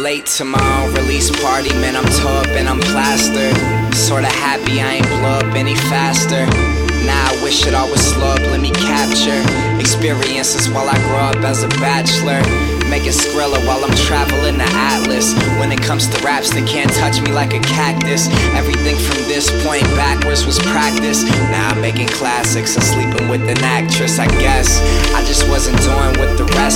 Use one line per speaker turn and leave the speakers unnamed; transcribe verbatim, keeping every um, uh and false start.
late to my own release party, man, I'm tore up and I'm plastered. Sorta happy I ain't blow up any faster. Now I wish it all was slow up, let me capture experiences while I grow up as a bachelor. Making Skrilla while I'm traveling the Atlas. When it comes to raps, they can't touch me like a cactus. Everything from this point backwards was practice. Now I'm making classics and sleeping with an actress, I guess. I just wasn't doing with the rest.